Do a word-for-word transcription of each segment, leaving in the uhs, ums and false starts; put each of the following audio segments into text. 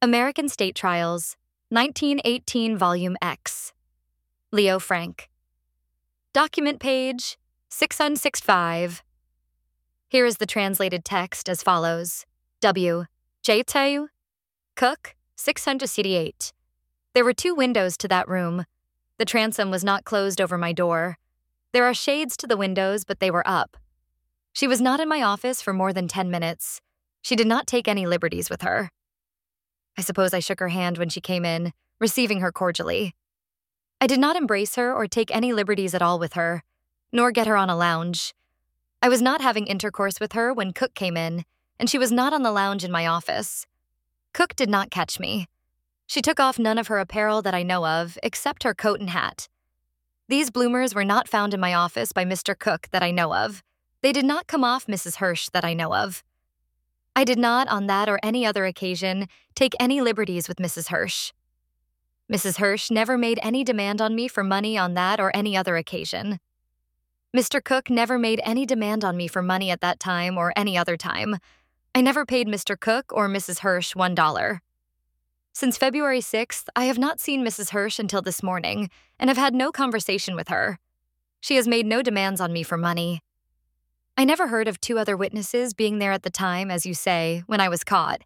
American State Trials, nineteen eighteen Volume X. Leo Frank. Document page six hundred sixty-five. Here is the translated text as follows. W. J T. Cook, six hundred sixty-eight. There were two windows to that room. The transom was not closed over my door. There are shades to the windows, but they were up. She was not in my office for more than ten minutes. She did not take any liberties with her. I suppose I shook her hand when she came in, receiving her cordially. I did not embrace her or take any liberties at all with her, nor get her on a lounge. I was not having intercourse with her when Cook came in, and she was not on the lounge in my office. Cook did not catch me. She took off none of her apparel that I know of, except her coat and hat. These bloomers were not found in my office by Mister Cook that I know of. They did not come off Missus Hirsch that I know of. I did not, on that or any other occasion, take any liberties with Missus Hirsch. Missus Hirsch never made any demand on me for money on that or any other occasion. Mister Cook never made any demand on me for money at that time or any other time. I never paid Mister Cook or Missus Hirsch one dollar. Since February sixth, I have not seen Missus Hirsch until this morning and have had no conversation with her. She has made no demands on me for money. I never heard of two other witnesses being there at the time, as you say, when I was caught.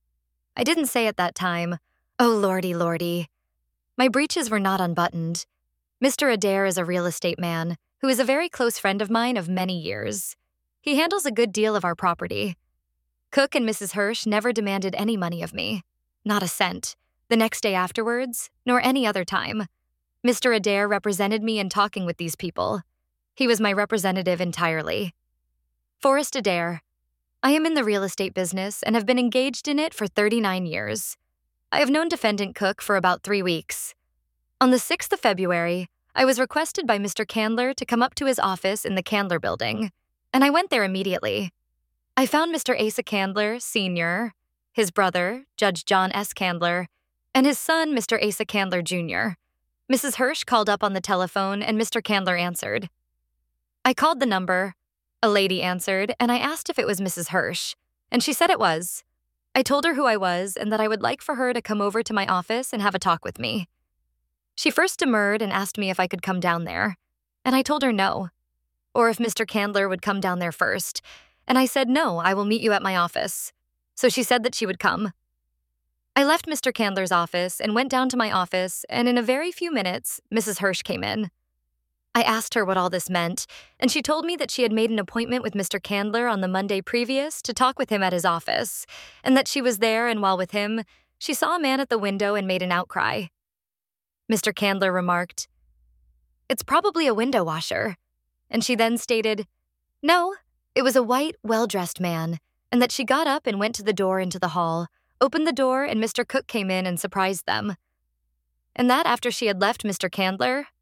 I didn't say at that time, "Oh, lordy, lordy." My breeches were not unbuttoned. Mister Adair is a real estate man who is a very close friend of mine of many years. He handles a good deal of our property. Cook and Missus Hirsch never demanded any money of me, not a cent, the next day afterwards, nor any other time. Mister Adair represented me in talking with these people. He was my representative entirely. Forrest Adair. I am in the real estate business and have been engaged in it for thirty-nine years. I have known Defendant Cook for about three weeks. On the sixth of February, I was requested by Mister Candler to come up to his office in the Candler building, and I went there immediately. I found Mister Asa Candler, Senior, his brother, Judge John S. Candler, and his son, Mister Asa Candler, Junior Missus Hirsch called up on the telephone and Mister Candler answered. I called the number. A lady answered, and I asked if it was Missus Hirsch, and she said it was. I told her who I was and that I would like for her to come over to my office and have a talk with me. She first demurred and asked me if I could come down there, and I told her no, or if Mister Candler would come down there first, and I said no, I will meet you at my office. So she said that she would come. I left Mister Candler's office and went down to my office, and in a very few minutes, Missus Hirsch came in. I asked her what all this meant, and she told me that she had made an appointment with Mister Candler on the Monday previous to talk with him at his office, and that she was there, and while with him, she saw a man at the window and made an outcry. Mister Candler remarked, "It's probably a window washer," and she then stated, "No, it was a white, well-dressed man," and that she got up and went to the door into the hall, opened the door, and Mister Cook came in and surprised them. And that after she had left Mister Candler,